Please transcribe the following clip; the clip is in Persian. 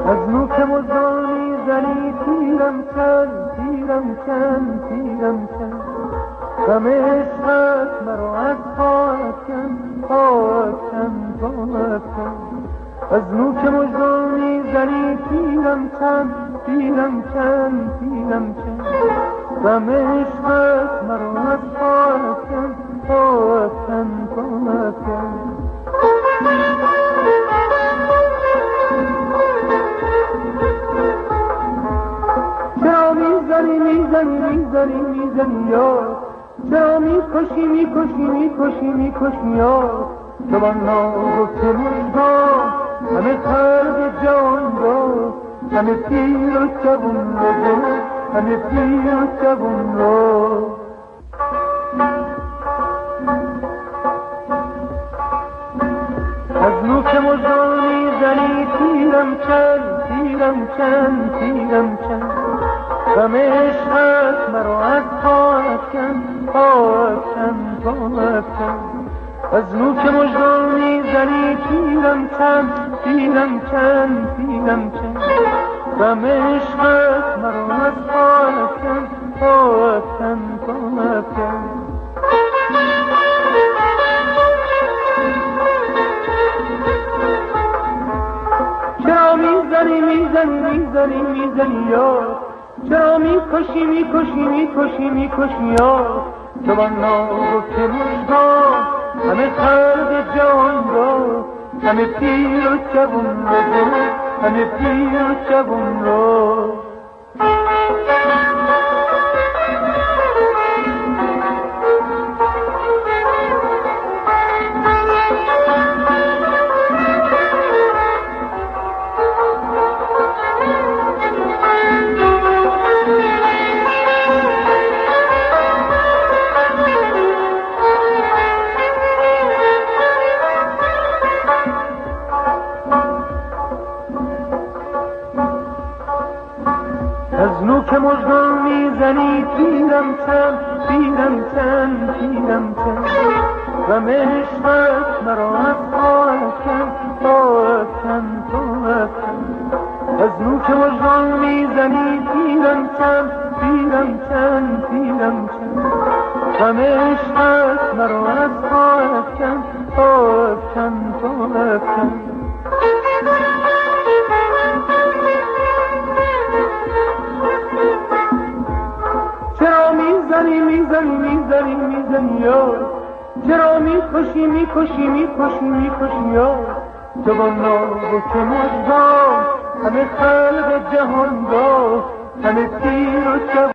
از نوک مزدانی زنی تیرم کن تیرم کن تیرم کن غم عشقت مرا از پاکن پاکن پاکن از نوک مزدانی زنی تیرم کن تیرم کن تیرم کن غم عشقت مرا از پاکن پاکن پاکن چرا میزنی میزنی میزنی میزنی یار چرا میکشی میکشی میکشی میکشی یار تو با ناگفته مژگان همه خلق جان را همه پیر و جوان را همه پیر و جوان را از نوک مژگانی زنی تیرم کن تیرم کن تیرم کن غم عشقت مرا از پاکن پاکن پاکن از نوک مژگانی زنی تیرم کن تیرم کن تیرم کن غم عشقت مرا از پاکن پاکن پاکن چرا میزنی میزنی میزنی میزنی یار چرا میکشی میکشی میکشی میکشی یار تو با ناگفته مژگان همه خلق جان را همه پیر و جوان را همه پیر و جوان را از نوک مژگان میزنی تیرم کن تیرم کن تیرم کن غم عشقت مرا از پاکن پاکن پاکن از نوک مژگان میزنی تیرم کن تیرم کن تیرم کن غم عشقت مرا از پاکن پاکن پاکن چرا میزنی میزنی میزنی میزنی یار چرا میکشی میکشی میکشی میکشی یار تو با ناگفته مژگان همه خلق جهان را همه پیر و